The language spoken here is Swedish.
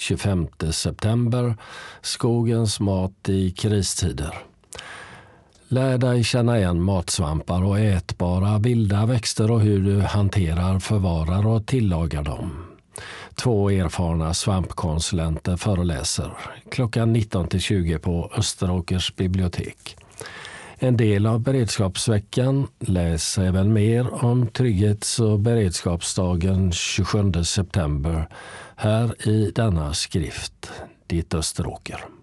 25 september, skogens mat i kristider. Lär dig känna igen matsvampar och ätbara vilda växter och hur du hanterar, förvarar och tillagar dem. 2 erfarna svampkonsulenter föreläser klockan 19-20 på Österåkers bibliotek. En del av beredskapsveckan. Läs även mer om trygghets- och beredskapsdagen 27 september här i denna skrift, Ditt Österåker.